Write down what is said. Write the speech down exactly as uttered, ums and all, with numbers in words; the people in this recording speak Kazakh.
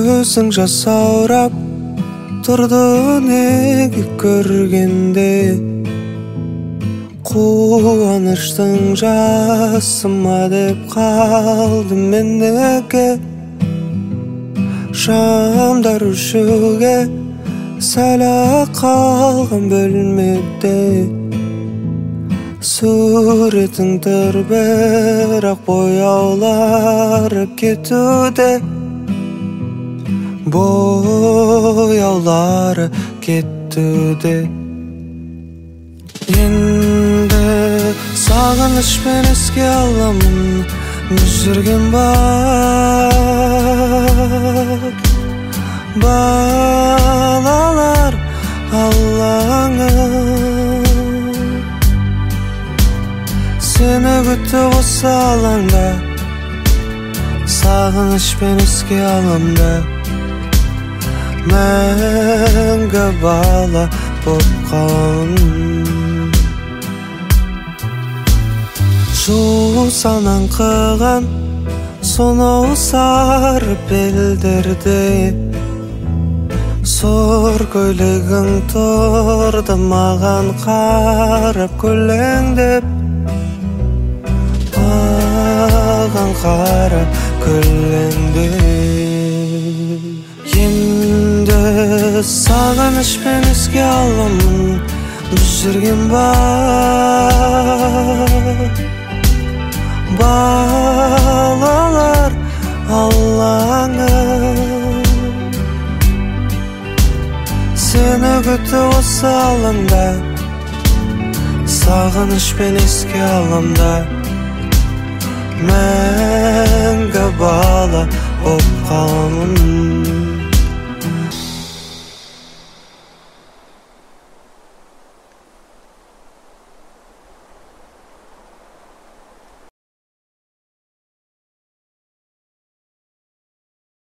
Көзің жасаурап тұрды неге көргенде, қуаныштың жасыма деп қалдым мен неге. Шамдар өшуге сәл қалған бөлмеде, суретің тұр бірақ бояулары кетуде, бояулары кетуде. Енді сағынышпен еске аламын жүрген бар балалар алаңы. Сені күтіп осы алаңда, сағынышпен еске аламда, мәңгі бала боп қаламын. Жусаннан қыған сонау сары белдерде, сор көйлегің тұрды маған қарап көлеңдеп, маған қарап көлеңдеп. Енді сағынышпен еске аламын жүрген бар балалар алаңы. Сені күтіп осы алаңда, сағынышпен еске аламда, мәңгі бала боп қаламын.